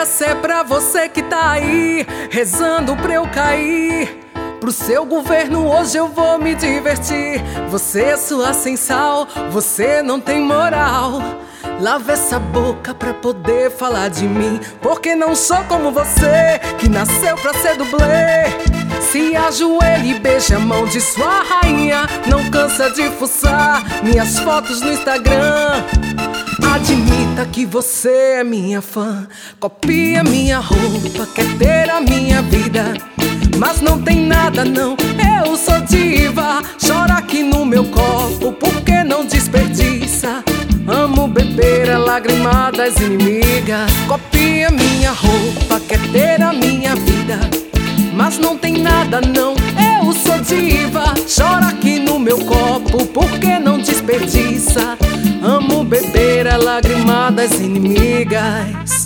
Essa é pra você que tá aí, rezando pra eu cair. Pro seu governo hoje eu vou me divertir. Você é sua sem sal, você não tem moral. Lava essa boca pra poder falar de mim, porque não sou como você, que nasceu pra ser dublê. Se ajoelha e beija a mão de sua rainha, não cansa de fuçar minhas fotos no Instagram. Admita que você é minha fã, copia minha roupa, quer ter a minha vida, mas não tem nada não, eu sou diva. Chora aqui no meu copo, porque não desperdiça. Amo beber a lágrima das inimigas. Copia minha roupa, quer ter a minha vida, mas não tem nada não, eu sou diva. Chora aqui no meu copo, porque não desperdiça. Amo beber a lágrima das inimigas.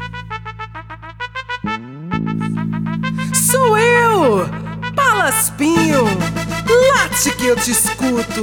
Sou eu, Palaspinho, late que eu te escuto.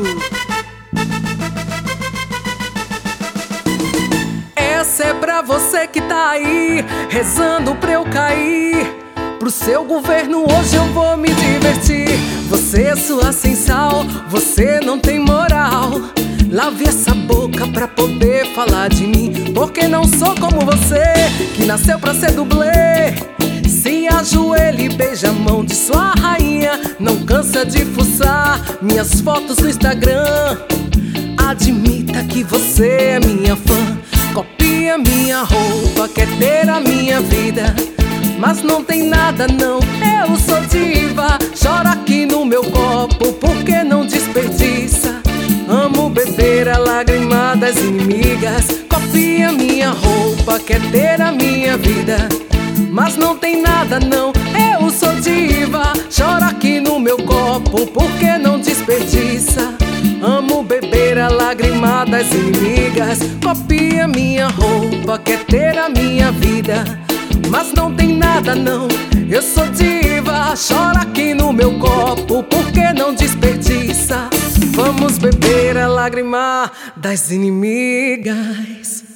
Essa é pra você que tá aí, rezando pra eu cair. Pro seu governo hoje eu vou me divertir. Você é sua sem sal, você não tem moral. Lave essa boca pra poder falar de mim, porque não sou como você, que nasceu pra ser dublê. Se ajoelha e beija a mão de sua rainha, não cansa de fuçar minhas fotos no Instagram. Admita que você é minha fã, copia minha roupa, quer ter a minha vida, mas não tem nada não, eu sou diva. Chora aqui no meu copo, porque não desperdiça. Amo beber a lágrima das inimigas. Copia minha roupa, quer ter a minha vida, mas não tem nada não, eu sou diva. Chora aqui no meu copo, porque não desperdiça. Amo beber a lágrima das inimigas. Copia minha roupa, quer ter a minha vida, mas não tem nada não, eu sou diva. Chora aqui no meu copo, porque não desperdiça. Vamos beber a lágrima das inimigas.